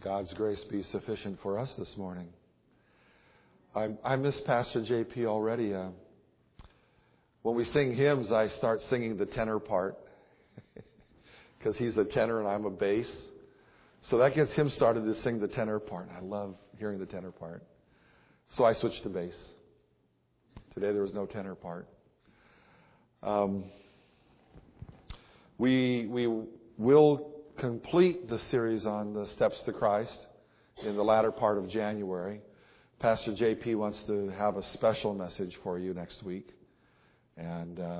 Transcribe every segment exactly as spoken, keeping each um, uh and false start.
God's grace be sufficient for us this morning. I, I miss Pastor J P already. Uh, when we sing hymns, I start singing the tenor part because he's a tenor and I'm a bass. So that gets him started to sing the tenor part. I love hearing the tenor part. So I switched to bass. Today there was no tenor part. Um, we we will complete the series on the steps to Christ in the latter part of January. Pastor J P wants to have a special message for you next week, and uh,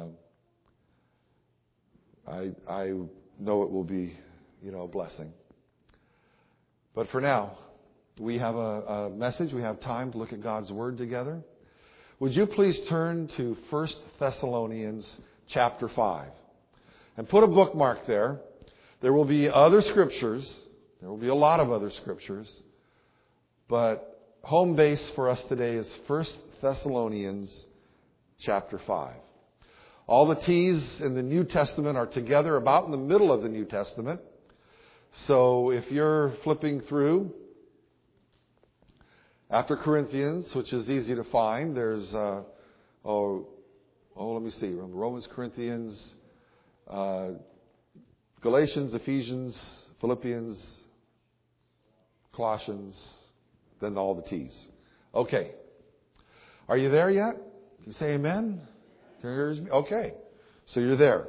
I I know it will be, you know, a blessing. But for now, we have a, a message. We have time to look at God's Word together. Would you please turn to First Thessalonians chapter five and put a bookmark there. There will be other scriptures. There will be a lot of other scriptures. But home base for us today is First Thessalonians chapter five. All the T's in the New Testament are together about in the middle of the New Testament. So if you're flipping through after Corinthians, which is easy to find, there's, uh, oh, oh, let me see, Romans, Corinthians, uh, Galatians, Ephesians, Philippians, Colossians, then all the T's. Okay. Are you there yet? Can you say amen? Can you hear me? Okay. So you're there.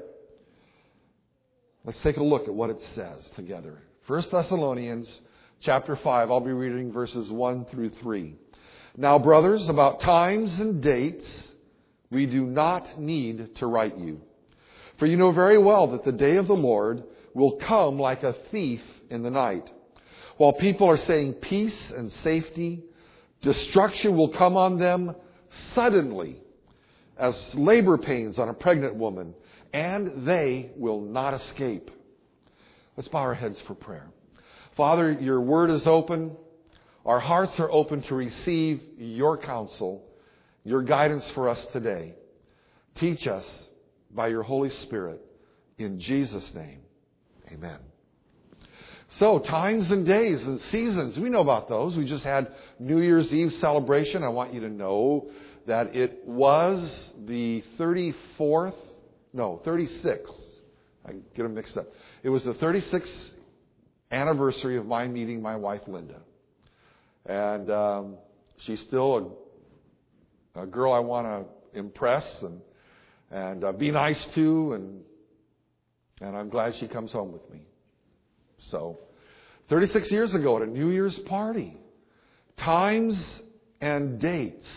Let's take a look at what it says together. First Thessalonians chapter five. I'll be reading verses one through three. Now, brothers, about times and dates, we do not need to write you. For you know very well that the day of the Lord will come like a thief in the night. While people are saying peace and safety, destruction will come on them suddenly, as labor pains on a pregnant woman, and they will not escape. Let's bow our heads for prayer. Father, your word is open. Our hearts are open to receive your counsel, your guidance for us today. Teach us by your Holy Spirit. In Jesus' name, amen. So, times and days and seasons, we know about those. We just had New Year's Eve celebration. I want you to know that it was the thirty-fourth, no, thirty-sixth. I get them mixed up. It was the thirty-sixth anniversary of my meeting my wife, Linda. And um, she's still a, a girl I want to impress and and uh, be nice to, and and I'm glad she comes home with me. So, thirty-six years ago at a New Year's party, times and dates.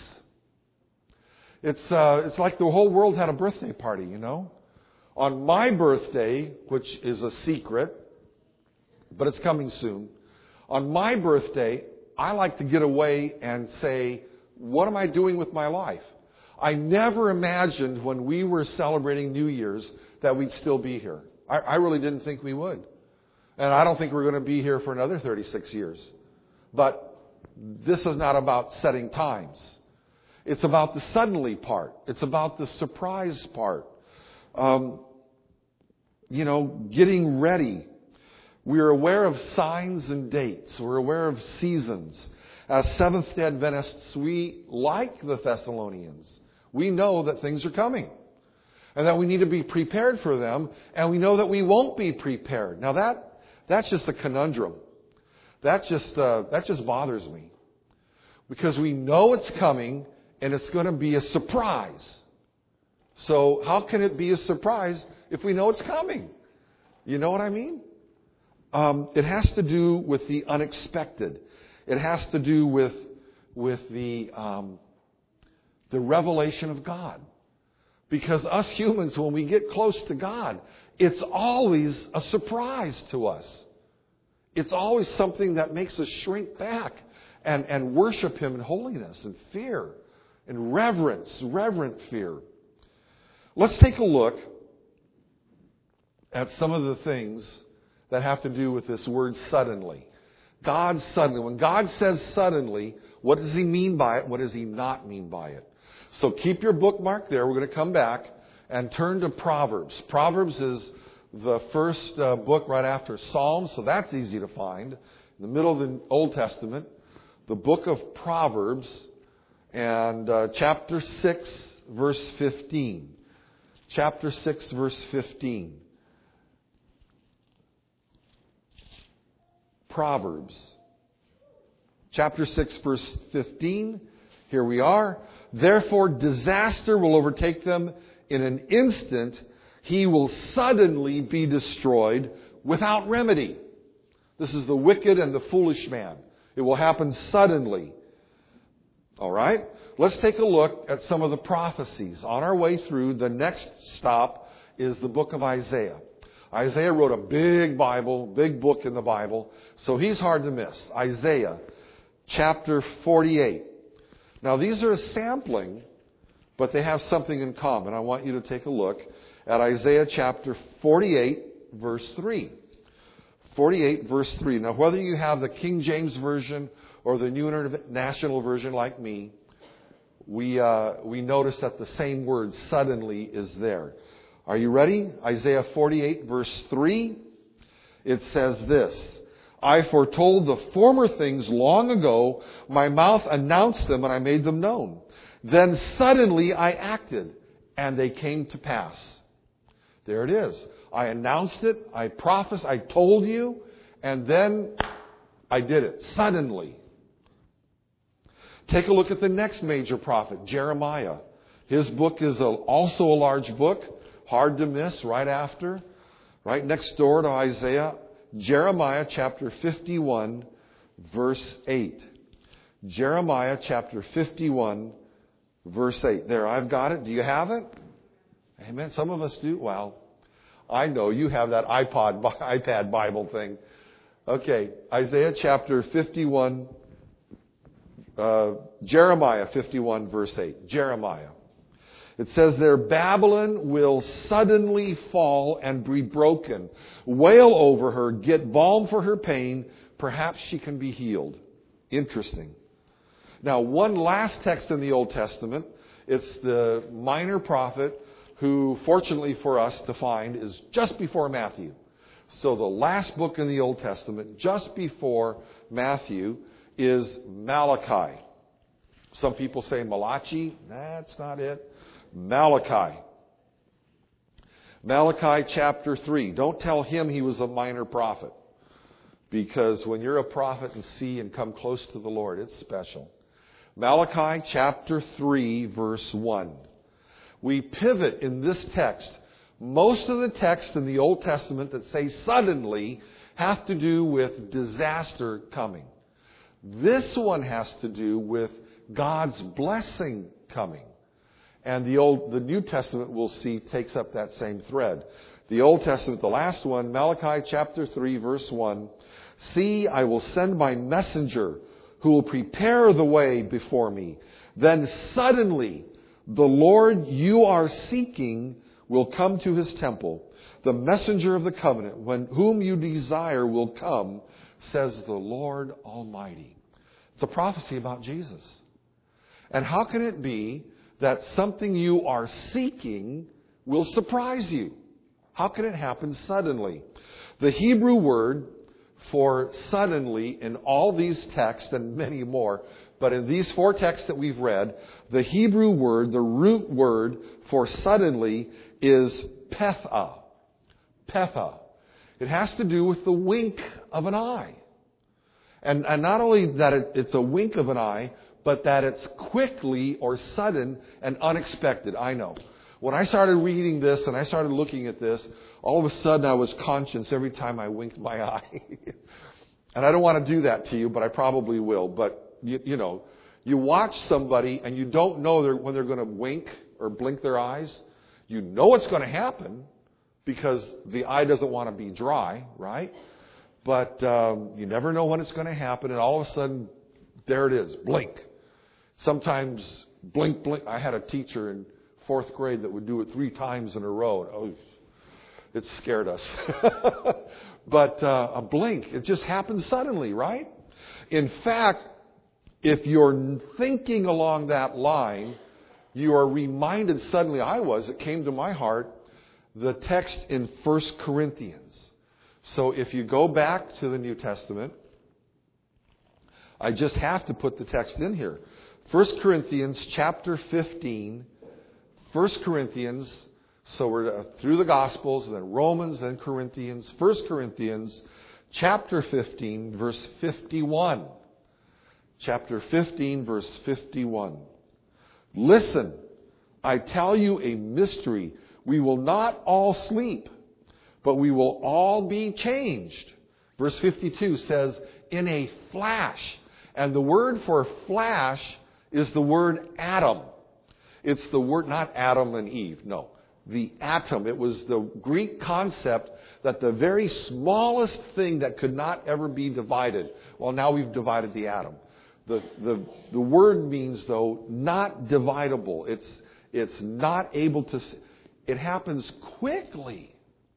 It's uh, it's like the whole world had a birthday party, you know. On my birthday, which is a secret, but it's coming soon. On my birthday, I like to get away and say, what am I doing with my life? I never imagined when we were celebrating New Year's that we'd still be here. I, I really didn't think we would. And I don't think we're going to be here for another thirty-six years. But this is not about setting times. It's about the suddenly part. It's about the surprise part. Um, you know, getting ready. We are aware of signs and dates. We're aware of seasons. As Seventh-day Adventists, we, like the Thessalonians, we know that things are coming and that we need to be prepared for them, and we know that we won't be prepared. Now that that's just a conundrum. That just uh, that just bothers me, because we know it's coming and it's going to be a surprise. So how can it be a surprise if we know it's coming? You know what I mean? Um, it has to do with the unexpected. It has to do with with the um, the revelation of God. Because us humans, when we get close to God, it's always a surprise to us. It's always something that makes us shrink back and, and worship Him in holiness and fear and reverence, reverent fear. Let's take a look at some of the things that have to do with this word suddenly. God suddenly. When God says suddenly, what does He mean by it? What does He not mean by it? So keep your bookmark there. We're going to come back and turn to Proverbs. Proverbs is the first uh, book right after Psalms, so that's easy to find. in the middle of the Old Testament, the book of Proverbs, and uh, chapter six, verse fifteen. Chapter six, verse fifteen. Proverbs. Chapter six, verse fifteen. Here we are. Therefore, disaster will overtake them in an instant. He will suddenly be destroyed without remedy. This is the wicked and the foolish man. It will happen suddenly. All right? Let's take a look at some of the prophecies. On our way through, the next stop is the book of Isaiah. Isaiah wrote a big Bible, big book in the Bible, so he's hard to miss. Isaiah chapter forty-eight. Now, these are a sampling, but they have something in common. I want you to take a look at Isaiah chapter forty-eight, verse three. forty-eight, verse three. Now, whether you have the King James Version or the New International Version like me, we uh, we notice that the same word, suddenly, is there. Are you ready? Isaiah forty-eight, verse three. It says this. I foretold the former things long ago. My mouth announced them and I made them known. Then suddenly I acted and they came to pass. There it is. I announced it. I prophesied. I told you. And then I did it. Suddenly. Take a look at the next major prophet, Jeremiah. His book is a, also a large book. Hard to miss, right after. Right next door to Isaiah. Jeremiah chapter fifty-one, verse eight. Jeremiah chapter fifty-one, verse eight. There, I've got it. Do you have it? Amen. Some of us do. Well, I know you have that iPod, iPad Bible thing. Okay, Isaiah chapter fifty-one, uh, Jeremiah fifty-one, verse eight. Jeremiah. It says there, Babylon will suddenly fall and be broken. Wail over her, get balm for her pain. Perhaps she can be healed. Interesting. Now, one last text in the Old Testament. It's the minor prophet who, fortunately for us to find, is just before Matthew. So the last book in the Old Testament, just before Matthew, is Malachi. Some people say Malachi. That's not it. Malachi. Malachi chapter three. Don't tell him he was a minor prophet. Because when you're a prophet and see and come close to the Lord, it's special. Malachi chapter three, verse one. We pivot in this text. Most of the texts in the Old Testament that say suddenly have to do with disaster coming. This one has to do with God's blessing coming. And the old, the New Testament, we'll see, takes up that same thread. The Old Testament, the last one, Malachi chapter three, verse one. See, I will send my messenger who will prepare the way before me. Then suddenly the Lord you are seeking will come to his temple. The messenger of the covenant, when whom you desire, will come, says the Lord Almighty. It's a prophecy about Jesus. And how can it be that something you are seeking will surprise you? How can it happen suddenly? The Hebrew word for suddenly in all these texts and many more, but in these four texts that we've read, the Hebrew word, the root word for suddenly is petha. Petha. It has to do with the wink of an eye. And, and not only that it, it's a wink of an eye, but that it's quickly or sudden and unexpected. I know. When I started reading this and I started looking at this, all of a sudden I was conscious every time I winked my eye. And I don't want to do that to you, but I probably will. But, you, you know, you watch somebody and you don't know they're, when they're going to wink or blink their eyes. You know it's going to happen because the eye doesn't want to be dry, right? But um, you never know when it's going to happen, and all of a sudden, there it is, blink. Sometimes blink, blink. I had a teacher in fourth grade that would do it three times in a row. Oh, it scared us. But uh, a blink, it just happens suddenly, right? In fact, if you're thinking along that line, you are reminded suddenly, I was, it came to my heart, the text in First Corinthians. So if you go back to the New Testament, I just have to put the text in here. First Corinthians chapter fifteen. First Corinthians, so we're through the Gospels, and then Romans, then Corinthians. First Corinthians chapter fifteen, verse fifty-one. Chapter fifteen, verse fifty-one. Listen, I tell you a mystery. We will not all sleep, but we will all be changed. Verse fifty-two says, in a flash. And the word for flash is the word atom. It's the word, not Adam and Eve, no. The atom. It was the Greek concept that the very smallest thing that could not ever be divided. Well, now we've divided the atom. The, the, the word means, though, not dividable. It's, it's not able to, it happens quickly.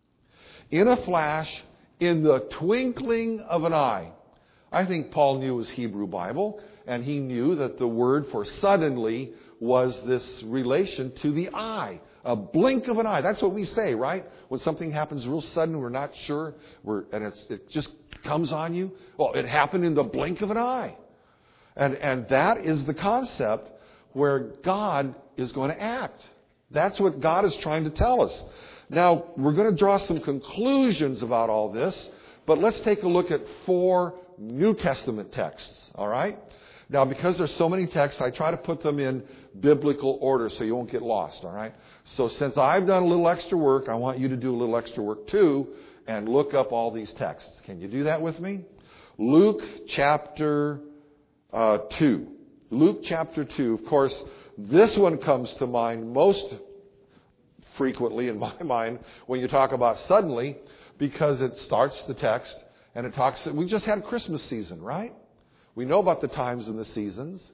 In a flash, in the twinkling of an eye. I think Paul knew his Hebrew Bible, and he knew that the word for suddenly was this relation to the eye. A blink of an eye. That's what we say, right? When something happens real sudden, we're not sure, we're, and it's, it just comes on you. Well, it happened in the blink of an eye. And, and that is the concept where God is going to act. That's what God is trying to tell us. Now, we're going to draw some conclusions about all this, but let's take a look at four New Testament texts, all right? Now, because there's so many texts, I try to put them in biblical order so you won't get lost, all right? So since I've done a little extra work, I want you to do a little extra work too and look up all these texts. Can you do that with me? Luke chapter uh, two. Luke chapter two. Of course, this one comes to mind most frequently in my mind when you talk about suddenly, because it starts the text and it talks, we just had Christmas season, right? We know about the times and the seasons,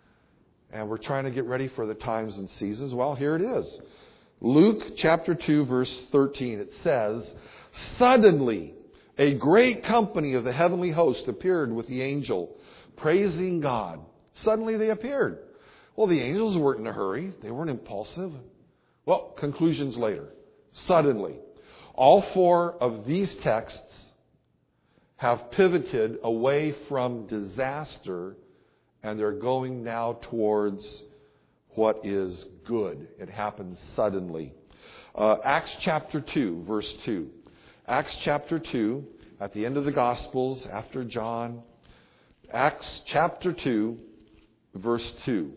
and we're trying to get ready for the times and seasons. Well, here it is. Luke chapter two, verse thirteen. It says, suddenly a great company of the heavenly host appeared with the angel, praising God. Suddenly they appeared. Well, the angels weren't in a hurry. They weren't impulsive. Well, conclusions later. Suddenly. All four of these texts have pivoted away from disaster, and they're going now towards what is good. It happens suddenly. Uh, Acts chapter two, verse two. Acts chapter two, at the end of the Gospels, after John. Acts chapter two, verse two.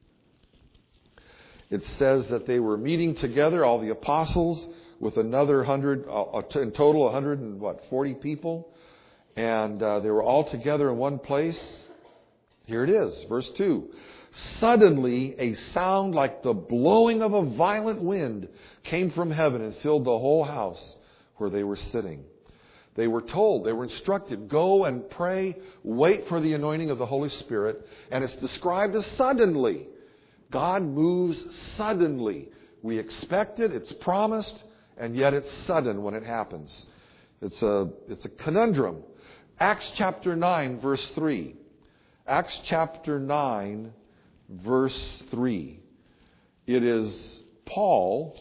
It says that they were meeting together, all the apostles, with another hundred, uh, in total one hundred and what, forty people. And uh, they were all together in one place. Here it is, verse two. Suddenly a sound like the blowing of a violent wind came from heaven and filled the whole house where they were sitting. They were told, they were instructed, go and pray, wait for the anointing of the Holy Spirit. And it's described as suddenly. God moves suddenly. We expect it, it's promised, and yet it's sudden when it happens. It's a, it's a conundrum. Acts chapter nine, verse three. Acts chapter nine, verse three. It is Paul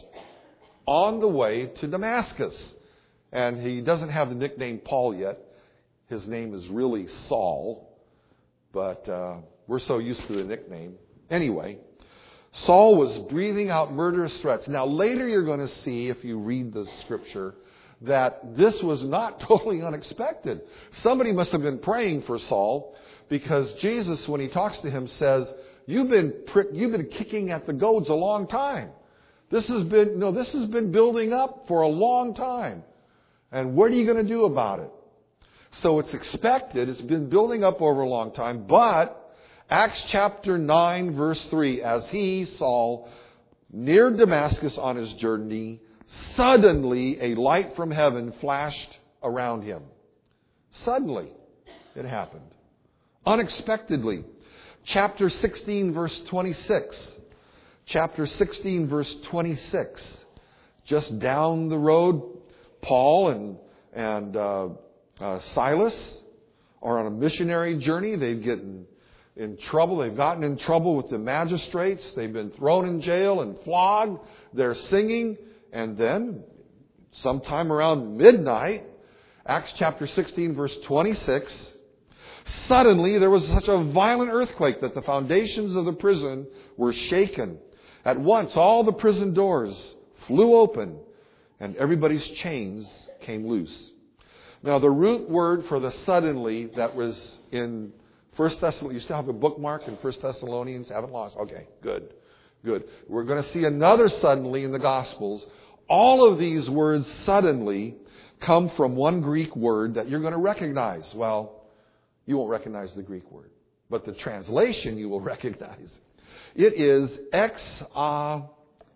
on the way to Damascus. And he doesn't have the nickname Paul yet. His name is really Saul. But uh, we're so used to the nickname. Anyway, Saul was breathing out murderous threats. Now later you're going to see, if you read the scripture, that this was not totally unexpected. Somebody must have been praying for Saul, because Jesus, when he talks to him, says, you've been prick, you've been kicking at the goads a long time. This has been, no, this has been building up for a long time. And what are you going to do about it? So it's expected. It's been building up over a long time. But Acts chapter nine, verse three, as he, Saul, neared Damascus on his journey, suddenly a light from heaven flashed around him. Suddenly it happened. Unexpectedly. Chapter sixteen, verse twenty-six. Chapter sixteen, verse twenty-six. Just down the road, Paul and, and uh, uh, Silas are on a missionary journey. They've gotten in trouble. They've gotten in trouble with the magistrates. They've been thrown in jail and flogged. They're singing. And then, sometime around midnight, Acts chapter sixteen, verse twenty-six, Suddenly, there was such a violent earthquake that the foundations of the prison were shaken. At once, all the prison doors flew open and everybody's chains came loose. Now, the root word for the suddenly that was in First Thessalonians, you still have a bookmark in First Thessalonians? Haven't lost? Okay, good, good. We're going to see another suddenly in the Gospels. All of these words suddenly come from one Greek word that you're going to recognize. Well, you won't recognize the Greek word, but the translation you will recognize. It is exaipnes.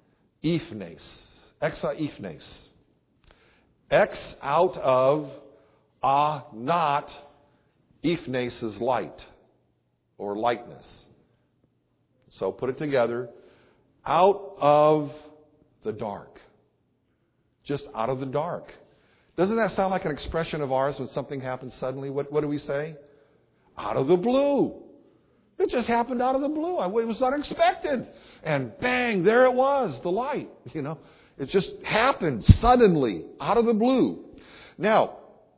Exaipnes. Ex out of, a not, ipnes is light or lightness. So put it together. Out of the dark. Just out of the dark. Doesn't that sound like an expression of ours when something happens suddenly? What, what do we say? Out of the blue. It just happened out of the blue. It was unexpected. And bang, there it was, the light. You know, it just happened suddenly, out of the blue. Now,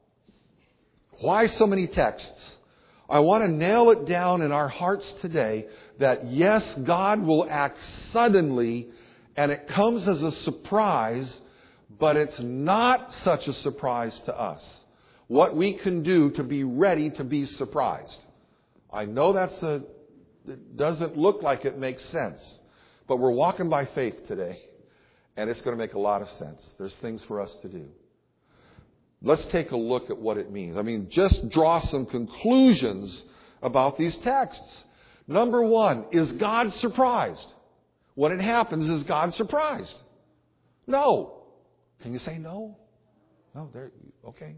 why so many texts? I want to nail it down in our hearts today that yes, God will act suddenly and it comes as a surprise, but it's not such a surprise to us. What we can do to be ready to be surprised. I know that's a, it doesn't look like it makes sense, but we're walking by faith today, and it's going to make a lot of sense. There's things for us to do. Let's take a look at what it means. I mean, just draw some conclusions about these texts. Number one, is God surprised? When it happens, is God surprised? No. Can you say no? No, there, okay.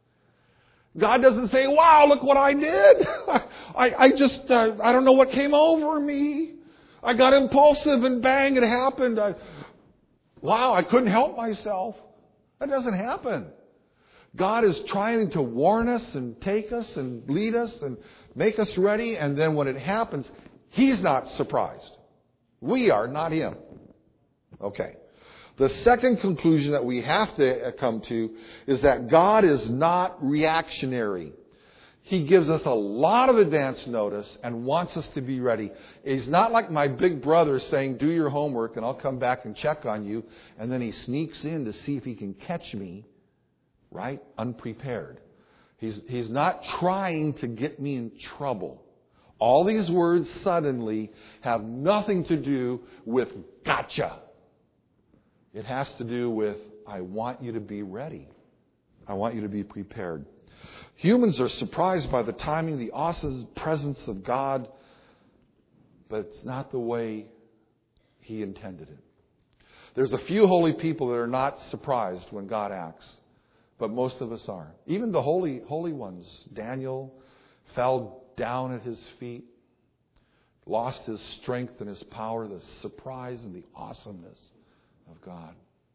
God doesn't say, wow, look what I did. I, I just, uh, I don't know what came over me. I got impulsive and bang, it happened. I, wow, I couldn't help myself. That doesn't happen. God is trying to warn us and take us and lead us and make us ready. And then when it happens, He's not surprised. We are, not Him. Okay. The second conclusion that we have to come to is that God is not reactionary. He gives us a lot of advance notice and wants us to be ready. He's not like my big brother saying, do your homework and I'll come back and check on you. And then he sneaks in to see if he can catch me, right? Unprepared. He's, he's not trying to get me in trouble. All these words suddenly have nothing to do with gotcha. It has to do with, I want you to be ready. I want you to be prepared. Humans are surprised by the timing, the awesome presence of God, but it's not the way He intended it. There's a few holy people that are not surprised when God acts, but most of us are. Even the holy, holy ones. Daniel fell down at His feet, lost his strength and his power, the surprise and the awesomeness of God.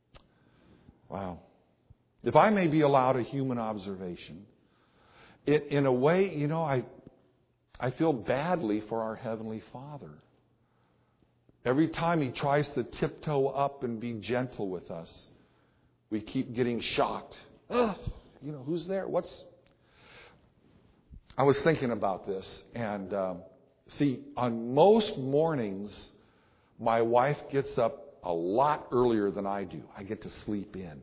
Wow. If I may be allowed a human observation, it, in a way, you know, I, I feel badly for our Heavenly Father. Every time He tries to tiptoe up and be gentle with us, we keep getting shocked. Ugh, you know, who's there? What's... I was thinking about this, and um, see, on most mornings, my wife gets up a lot earlier than I do. I get to sleep in.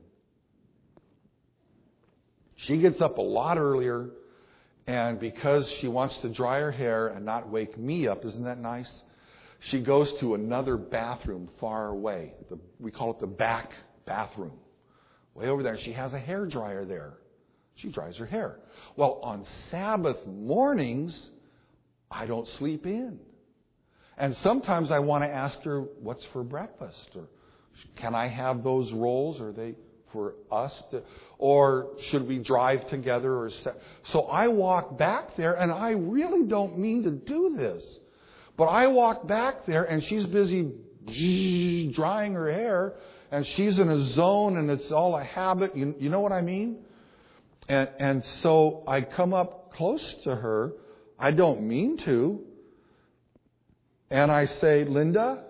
She gets up a lot earlier, and because she wants to dry her hair and not wake me up, isn't that nice? She goes to another bathroom far away. The, we call it the back bathroom. Way over there. She has a hair dryer there. She dries her hair. Well, on Sabbath mornings, I don't sleep in. And sometimes I want to ask her, what's for breakfast? Or can I have those rolls? Are they for us? To, or should we drive together? Or So I walk back there, and I really don't mean to do this. But I walk back there, and she's busy drying her hair, and she's in a zone, and it's all a habit. You, you know what I mean? And, and so I come up close to her. I don't mean to. And I say, Linda?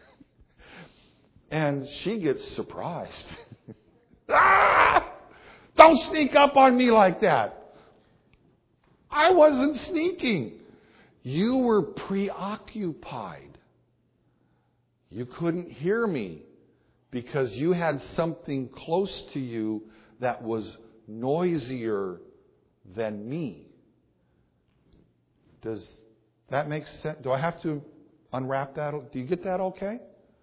And she gets surprised. Ah! Don't sneak up on me like that. I wasn't sneaking. You were preoccupied. You couldn't hear me because you had something close to you that was noisier than me. Does that make sense? Do I have to unwrap that? Do you get that okay?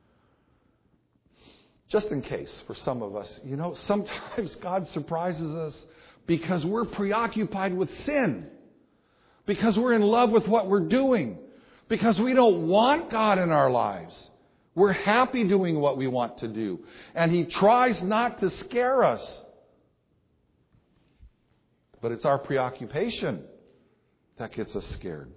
Just in case, for some of us, you know, sometimes God surprises us because we're preoccupied with sin. Because we're in love with what we're doing. Because we don't want God in our lives. We're happy doing what we want to do. And He tries not to scare us. But it's our preoccupation that gets us scared.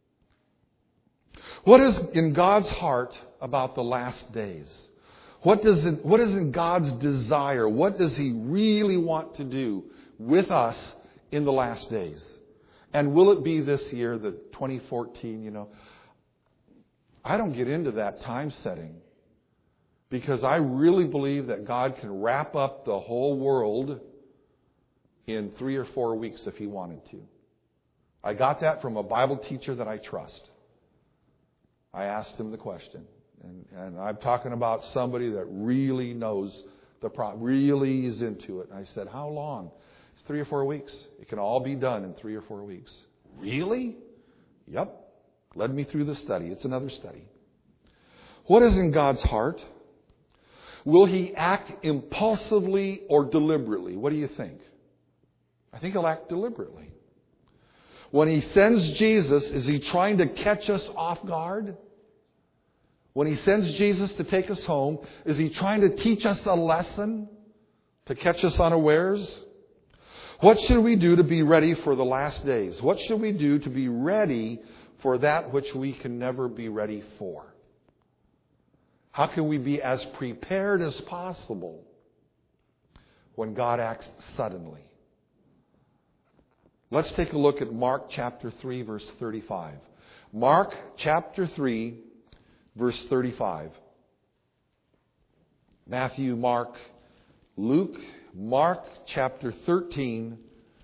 What is in God's heart about the last days? What does it, what is in God's desire? What does He really want to do with us in the last days? And will it be this year, the twenty fourteen, you know? I don't get into that time setting because I really believe that God can wrap up the whole world in three or four weeks if He wanted to. I got that from a Bible teacher that I trust. I asked him the question. And, and I'm talking about somebody that really knows the problem, really is into it. And I said, how long? It's three or four weeks. It can all be done in three or four weeks. Really? Yep. Led me through the study. It's another study. What is in God's heart? Will He act impulsively or deliberately? What do you think? I think He'll act deliberately. When He sends Jesus, is He trying to catch us off guard? When He sends Jesus to take us home, is He trying to teach us a lesson? To catch us unawares? What should we do to be ready for the last days? What should we do to be ready for that which we can never be ready for? How can we be as prepared as possible when God acts suddenly? Let's take a look at Mark chapter three, verse thirty-five. Mark chapter three, verse thirty-five. Matthew, Mark, Luke, Mark chapter thirteen,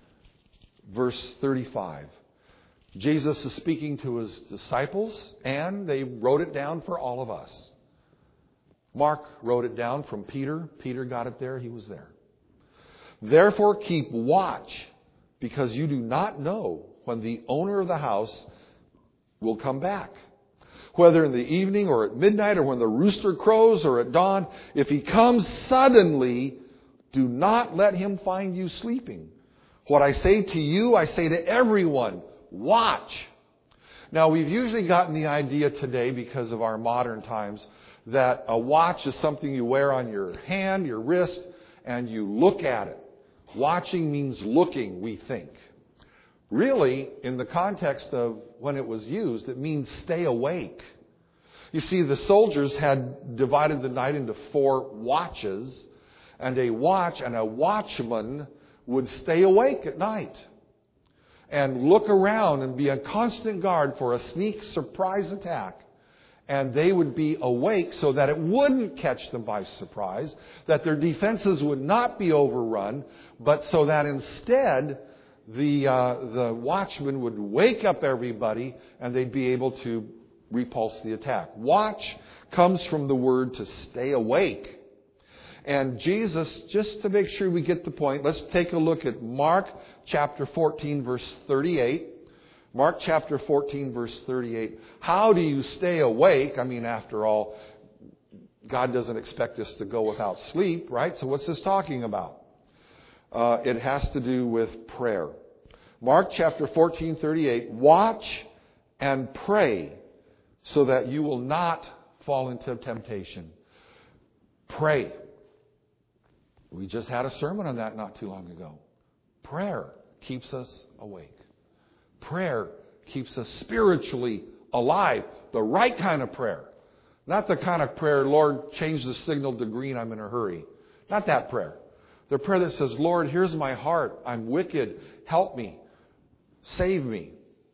verse thirty-five. Jesus is speaking to His disciples, and they wrote it down for all of us. Mark wrote it down from Peter. Peter got it there. He was there. Therefore keep watch, because you do not know when the owner of the house will come back. Whether in the evening or at midnight or when the rooster crows or at dawn, if He comes suddenly, do not let Him find you sleeping. What I say to you, I say to everyone, watch. Now, we've usually gotten the idea today, because of our modern times, that a watch is something you wear on your hand, your wrist, and you look at it. Watching means looking, we think. Really, in the context of when it was used, it means stay awake. You see, the soldiers had divided the night into four watches, and a watch and a watchman would stay awake at night and look around and be on constant guard for a sneak surprise attack. And they would be awake so that it wouldn't catch them by surprise, that their defenses would not be overrun, but so that instead the uh, the watchman would wake up everybody and they'd be able to repulse the attack. Watch comes from the word to stay awake. And Jesus, just to make sure we get the point, let's take a look at Mark chapter fourteen, verse thirty-eight. Mark chapter fourteen, verse thirty-eight. How do you stay awake? I mean, after all, God doesn't expect us to go without sleep, right? So what's this talking about? Uh, it has to do with prayer. Mark chapter fourteen, thirty-eight. Watch and pray so that you will not fall into temptation. Pray. We just had a sermon on that not too long ago. Prayer keeps us awake. Prayer keeps us spiritually alive. The right kind of prayer. Not the kind of prayer, Lord, change the signal to green, I'm in a hurry. Not that prayer. The prayer that says, Lord, here's my heart. I'm wicked. Help me. Save me.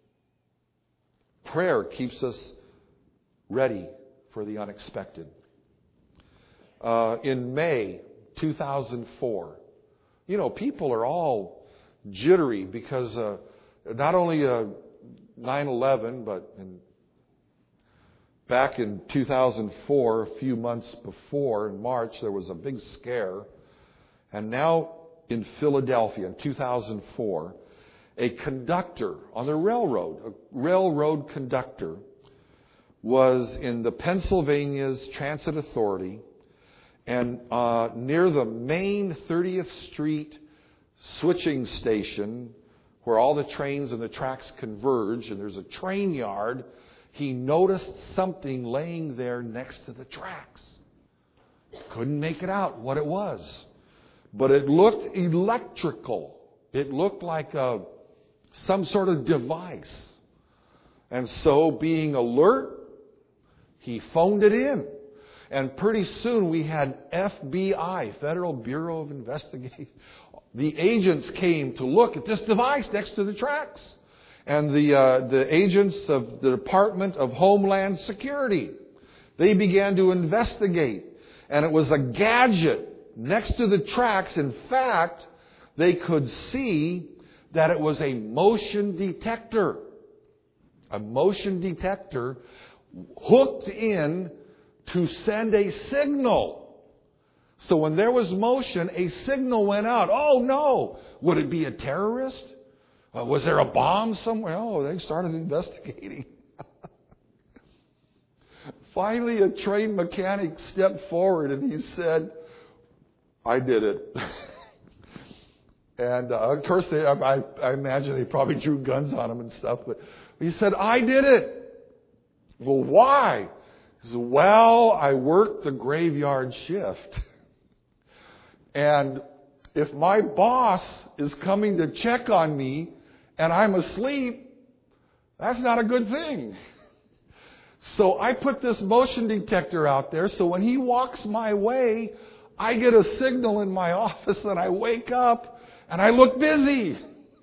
Prayer keeps us ready for the unexpected. Uh, in May two thousand four, you know, people are all jittery because uh, not only uh, nine eleven, but in, back in two thousand four, a few months before, in March, there was a big scare. And now in Philadelphia in two thousand four, a conductor on the railroad, a railroad conductor, was in the Pennsylvania's Transit Authority, and uh, near the main thirtieth Street switching station, where all the trains and the tracks converge, and there's a train yard, he noticed something laying there next to the tracks. Couldn't make it out what it was. But it looked electrical. It looked like a, some sort of device. And so, being alert, he phoned it in. And pretty soon we had F B I, Federal Bureau of Investigation. The agents came to look at this device next to the tracks. And the uh, the agents of the Department of Homeland Security, they began to investigate. And it was a gadget next to the tracks. In fact, they could see that it was a motion detector. A motion detector hooked in to send a signal. So when there was motion, a signal went out. Oh no! Would it be a terrorist? Uh, was there a bomb somewhere? Oh, they started investigating. Finally, a train mechanic stepped forward and he said, I did it. And uh, of course, they, I, I imagine they probably drew guns on him and stuff. But he said, I did it. Well, why? He said, well, I worked the graveyard shift. And if my boss is coming to check on me and I'm asleep, that's not a good thing. So I put this motion detector out there so when he walks my way, I get a signal in my office and I wake up and I look busy.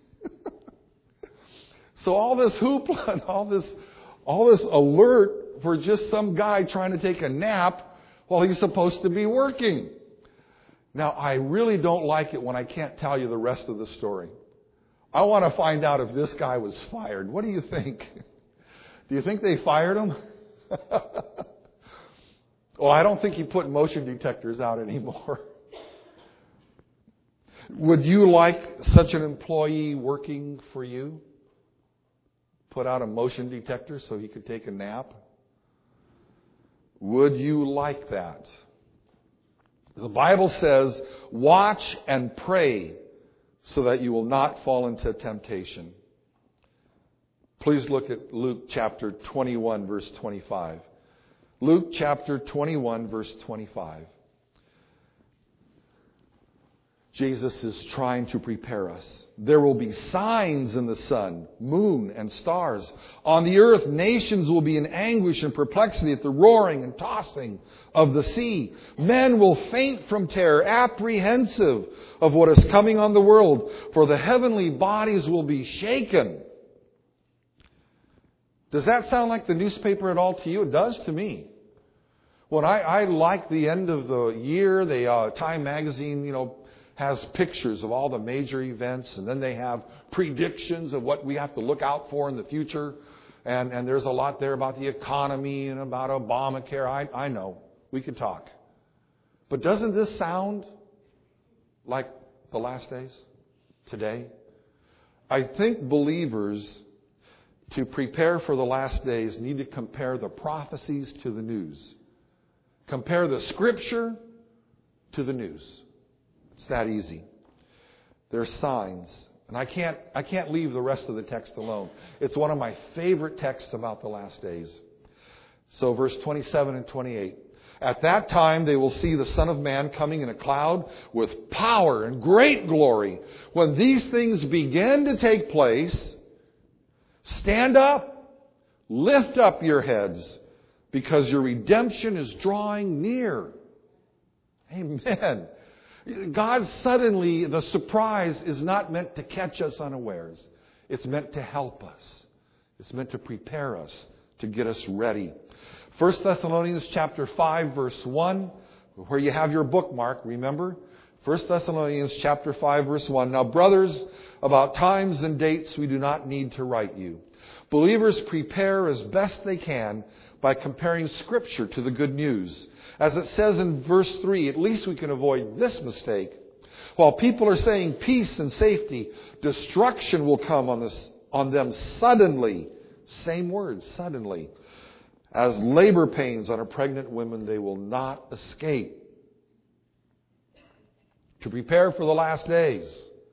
So all this hoopla and all this, all this alert for just some guy trying to take a nap while he's supposed to be working. Now, I really don't like it when I can't tell you the rest of the story. I want to find out if this guy was fired. What do you think? Do you think they fired him? Well, I don't think he put motion detectors out anymore. Would you like such an employee working for you? Put out a motion detector so he could take a nap? Would you like that? The Bible says, watch and pray so that you will not fall into temptation. Please look at Luke chapter twenty-one, verse twenty-five. Luke chapter twenty-one, verse twenty-five. Jesus is trying to prepare us. There will be signs in the sun, moon, and stars. On the earth, nations will be in anguish and perplexity at the roaring and tossing of the sea. Men will faint from terror, apprehensive of what is coming on the world, for the heavenly bodies will be shaken. Does that sound like the newspaper at all to you? It does to me. When I, I like the end of the year, the uh, Time magazine, you know, has pictures of all the major events, and then they have predictions of what we have to look out for in the future. And, and there's a lot there about the economy and about Obamacare. I, I know. We could talk. But doesn't this sound like the last days today? I think believers, to prepare for the last days, need to compare the prophecies to the news. Compare the Scripture to the news. It's that easy. There are signs. And I can't, I can't leave the rest of the text alone. It's one of my favorite texts about the last days. So verse twenty-seven and twenty-eight. At that time they will see the Son of Man coming in a cloud with power and great glory. When these things begin to take place, stand up, lift up your heads, because your redemption is drawing near. Amen. God suddenly, the surprise is not meant to catch us unawares. It's meant to help us. It's meant to prepare us, to get us ready. First Thessalonians chapter five, verse one, where you have your bookmark, remember? First Thessalonians chapter five, verse one. Now, brothers, about times and dates we do not need to write you. Believers prepare as best they can by comparing Scripture to the good news. As it says in verse three, at least we can avoid this mistake. While people are saying peace and safety, destruction will come on this, on them suddenly. Same word, suddenly. As labor pains on a pregnant woman, they will not escape. To prepare for the last days.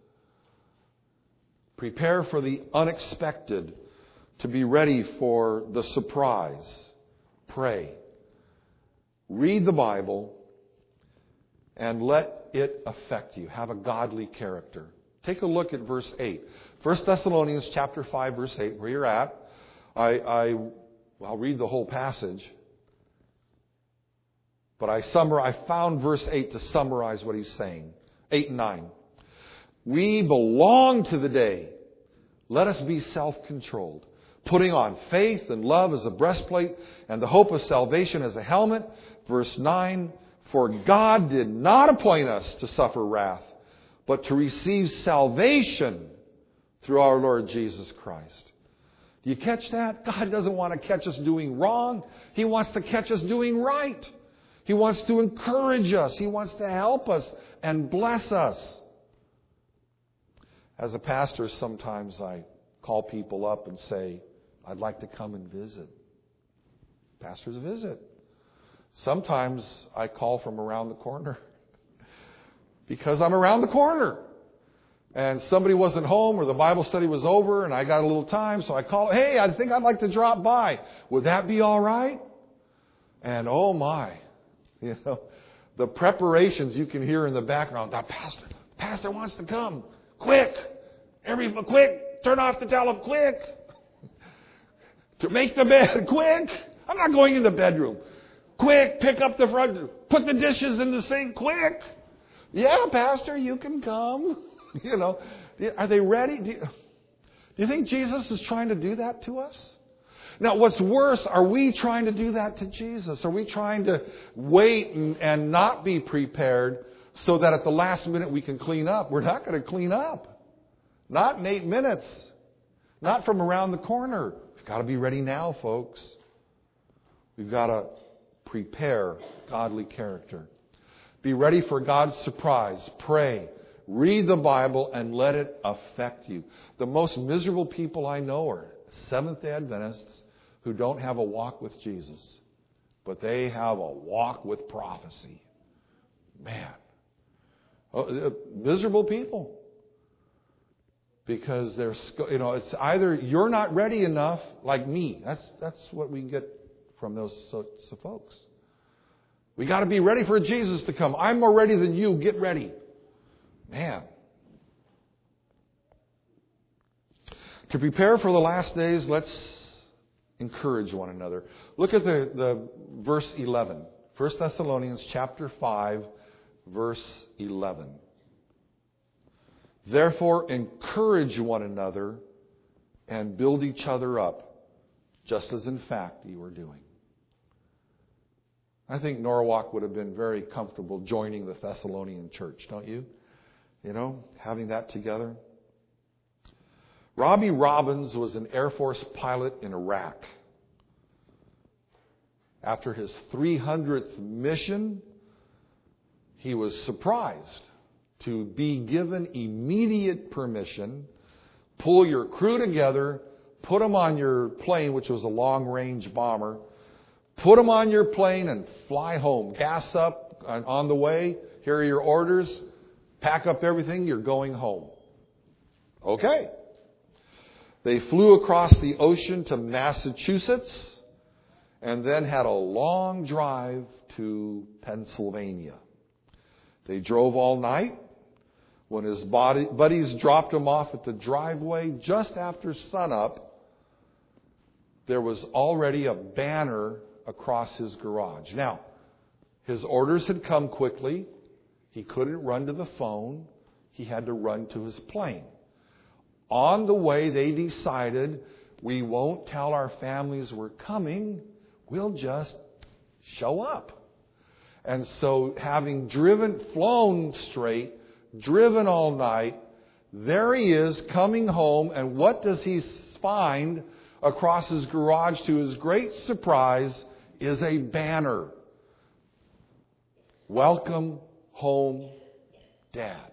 Prepare for the unexpected. To be ready for the surprise. Pray. Read the Bible and let it affect you. Have a godly character. Take a look at verse eight. First Thessalonians chapter five, verse eight, where you're at. I, I, I'll read the whole passage. But I summar, I found verse eight to summarize what he's saying. eight and nine. We belong to the day. Let us be self-controlled. Putting on faith and love as a breastplate and the hope of salvation as a helmet. Verse nine. For God did not appoint us to suffer wrath, but to receive salvation through our Lord Jesus Christ. Do you catch that? God doesn't want to catch us doing wrong. He wants to catch us doing right. He wants to encourage us. He wants to help us and bless us. As a pastor, sometimes I call people up and say, I'd like to come and visit. Pastors visit. Sometimes I call from around the corner because I'm around the corner. And somebody wasn't home or the Bible study was over and I got a little time, so I call, hey, I think I'd like to drop by. Would that be all right? And oh my, you know, the preparations you can hear in the background. The pastor, pastor wants to come. Quick. Every, quick. Turn off the telephone. Quick. To make the bed. Quick. I'm not going in the bedroom. Quick. Pick up the front. Put the dishes in the sink. Quick. Yeah, pastor, you can come. You know, are they ready? Do you, do you think Jesus is trying to do that to us? Now, what's worse, are we trying to do that to Jesus? Are we trying to wait and, and not be prepared so that at the last minute we can clean up? We're not going to clean up. Not in eight minutes. Not from around the corner. We've got to be ready now, folks. We've got to prepare godly character. Be ready for God's surprise. Pray. Read the Bible and let it affect you. The most miserable people I know are Seventh-day Adventists who don't have a walk with Jesus, but they have a walk with prophecy. Man. Oh, miserable people. Because they're, you know, it's either you're not ready enough, like me. That's that's what we get from those sorts of folks. We got to be ready for Jesus to come. I'm more ready than you. Get ready. Man. To prepare for the last days, let's encourage one another. Look at the, the verse eleven. First Thessalonians chapter five, verse eleven. Therefore, encourage one another and build each other up, just as in fact you are doing. I think Norwalk would have been very comfortable joining the Thessalonian church, don't you? You know, having that together. Robbie Robbins was an Air Force pilot in Iraq. After his three hundredth mission, he was surprised to be given immediate permission, pull your crew together, put them on your plane, which was a long-range bomber, put them on your plane and fly home. Gas up on the way. Here are your orders. Pack up everything. You're going home. Okay. They flew across the ocean to Massachusetts and then had a long drive to Pennsylvania. They drove all night. When his body, buddies dropped him off at the driveway just after sunup, there was already a banner across his garage. Now, his orders had come quickly. He couldn't run to the phone. He had to run to his plane. On the way, they decided, we won't tell our families we're coming. We'll just show up. And so having driven, flown straight, driven all night, there he is coming home, and what does he find across his garage to his great surprise is a banner. Welcome home, Dad.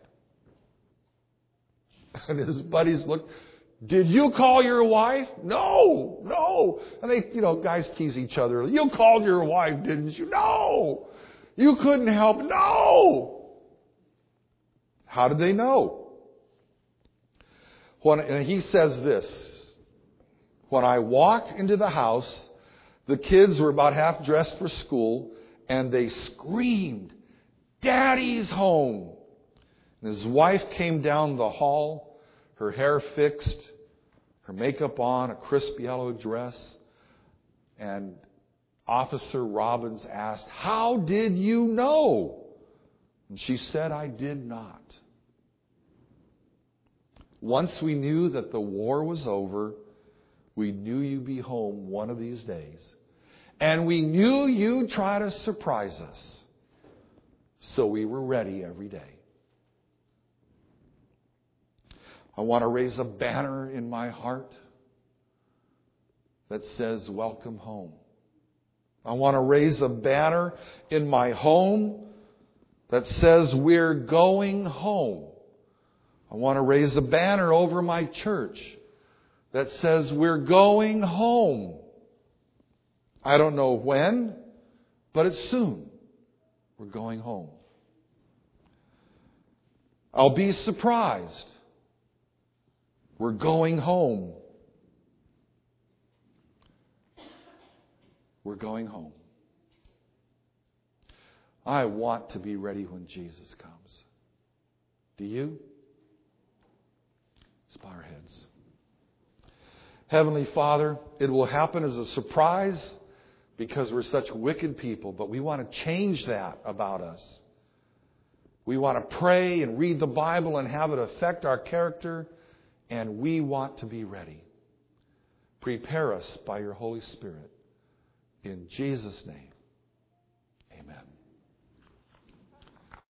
And his buddies look, did you call your wife? No, no. And they, you know, guys tease each other. You called your wife, didn't you? No. You couldn't help. No. How did they know? When, and he says this, when I walked into the house, the kids were about half dressed for school, and they screamed, Daddy's home. And his wife came down the hall, her hair fixed, her makeup on, a crisp yellow dress. And Officer Robbins asked, how did you know? And she said, I did not. Once we knew that the war was over, we knew you'd be home one of these days. And we knew you'd try to surprise us. So we were ready every day. I want to raise a banner in my heart that says, welcome home. I want to raise a banner in my home that says, we're going home. I want to raise a banner over my church that says, we're going home. I don't know when, but it's soon. We're going home. I'll be surprised. We're going home. We're going home. I want to be ready when Jesus comes. Do you? Let's bow our heads. Heavenly Father, it will happen as a surprise because we're such wicked people, but we want to change that about us. We want to pray and read the Bible and have it affect our character, and we want to be ready. Prepare us by your Holy Spirit. In Jesus' name.